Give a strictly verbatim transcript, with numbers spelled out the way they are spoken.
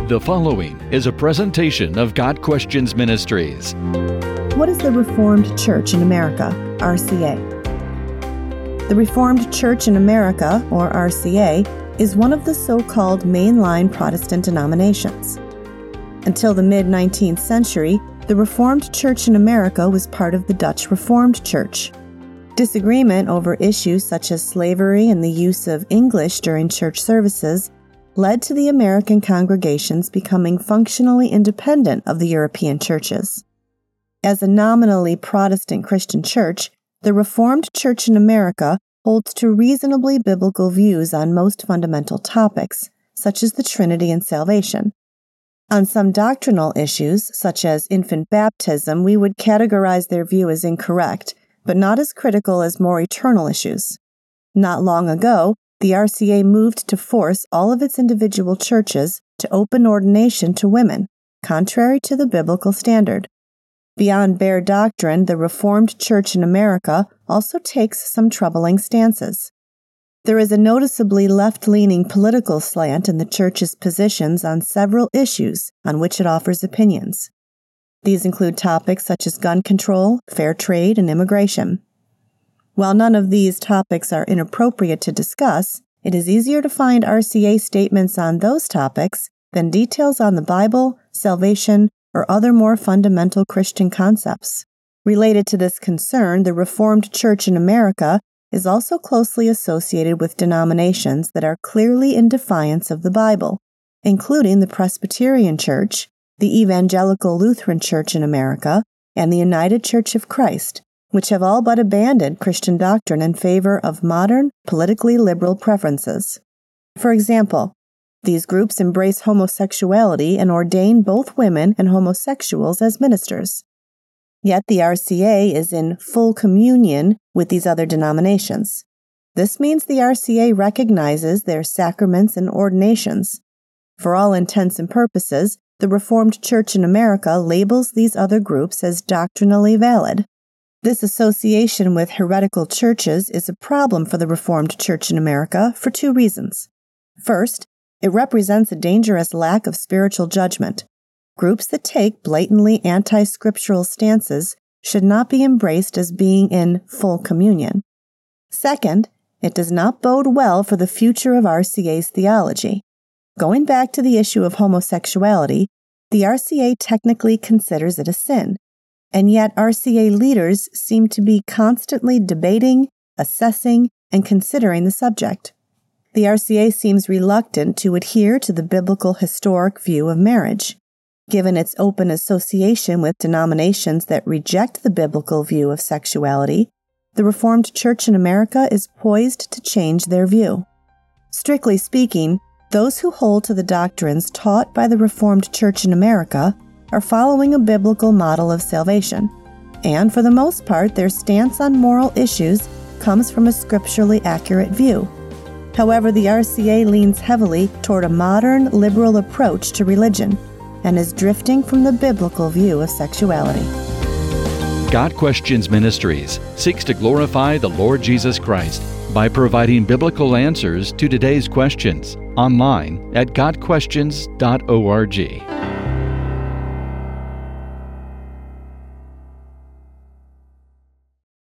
The following is a presentation of God Questions Ministries. What is the Reformed Church in America, R C A? The Reformed Church in America, or R C A, is one of the so-called mainline Protestant denominations. Until the mid-nineteenth century, the Reformed Church in America was part of the Dutch Reformed Church. Disagreement over issues such as slavery and the use of English during church services led to the American congregations becoming functionally independent of the European churches. As a nominally Protestant Christian church, the Reformed Church in America holds to reasonably biblical views on most fundamental topics, such as the Trinity and salvation. On some doctrinal issues, such as infant baptism, we would categorize their view as incorrect, but not as critical as more eternal issues. Not long ago, the R C A moved to force all of its individual churches to open ordination to women, contrary to the biblical standard. Beyond bare doctrine, the Reformed Church in America also takes some troubling stances. There is a noticeably left-leaning political slant in the church's positions on several issues on which it offers opinions. These include topics such as gun control, fair trade, and immigration. While none of these topics are inappropriate to discuss, it is easier to find R C A statements on those topics than details on the Bible, salvation, or other more fundamental Christian concepts. Related to this concern, the Reformed Church in America is also closely associated with denominations that are clearly in defiance of the Bible, including the Presbyterian Church, the Evangelical Lutheran Church in America, and the United Church of Christ, which have all but abandoned Christian doctrine in favor of modern, politically liberal preferences. For example, these groups embrace homosexuality and ordain both women and homosexuals as ministers. Yet the R C A is in full communion with these other denominations. This means the R C A recognizes their sacraments and ordinations. For all intents and purposes, the Reformed Church in America labels these other groups as doctrinally valid. This association with heretical churches is a problem for the Reformed Church in America for two reasons. First, it represents a dangerous lack of spiritual judgment. Groups that take blatantly anti-scriptural stances should not be embraced as being in full communion. Second, it does not bode well for the future of R C A's theology. Going back to the issue of homosexuality, the R C A technically considers it a sin. And yet R C A leaders seem to be constantly debating, assessing, and considering the subject. The R C A seems reluctant to adhere to the biblical historic view of marriage. Given its open association with denominations that reject the biblical view of sexuality, the Reformed Church in America is poised to change their view. Strictly speaking, those who hold to the doctrines taught by the Reformed Church in America are following a biblical model of salvation, and for the most part, their stance on moral issues comes from a scripturally accurate view. However, the R C A leans heavily toward a modern, liberal approach to religion and is drifting from the biblical view of sexuality. God Questions Ministries seeks to glorify the Lord Jesus Christ by providing biblical answers to today's questions online at god questions dot org.